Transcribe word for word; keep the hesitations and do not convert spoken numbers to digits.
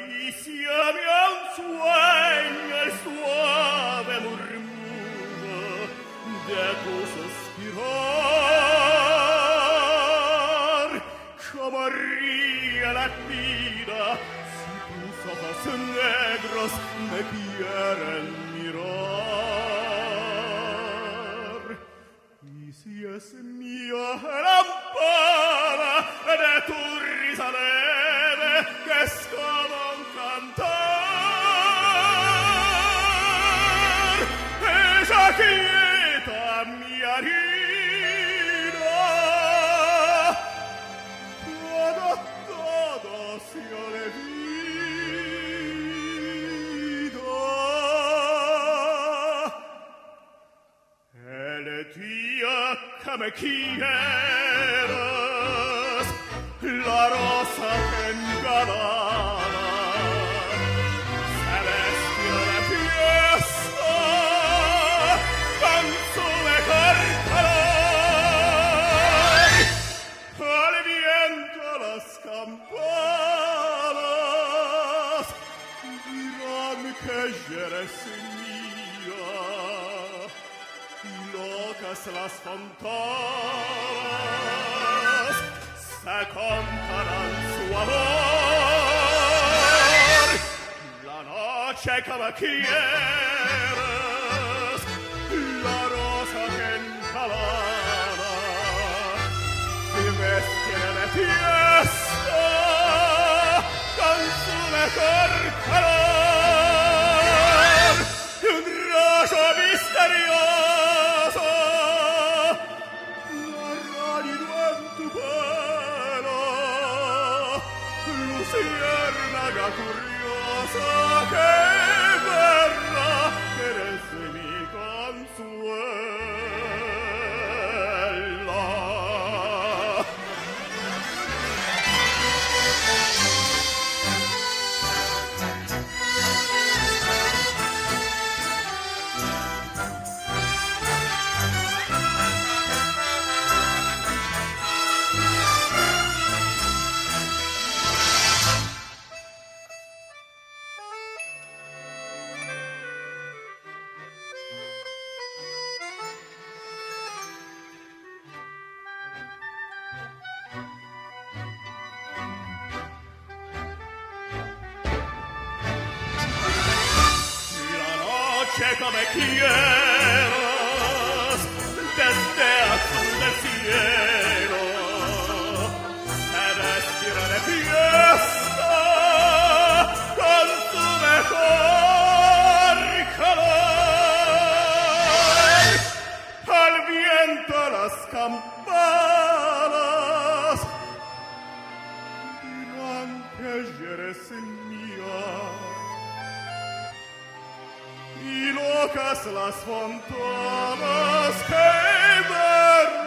caricia mi a un sueño el suave murmullo de tu suspirar. Como ría la vida si tus ojos negros me quieren mirar. Y si es mía lámpara de tu risa leve que es como un cantar, ella quieta mi herida, todo, todo se olvida. El día que me quieras, la rosa que engalana, celestial de fiesta, con su mejor color, al viento las campanas dirán que ya eres mía, y locas las fontanas se contarán su amor. La noche que me quieres, la rosa que enjalana, y vestida de fiesta con su mejor color, y un rayo misterioso luciérnaga curiosa que verla, que eres mi consuelo. Come quieras, desde azul del cielo, se vestirá de fiesta con su mejor color. Al viento las campanas dirán que ya eres mía, y locas las fontanas que ver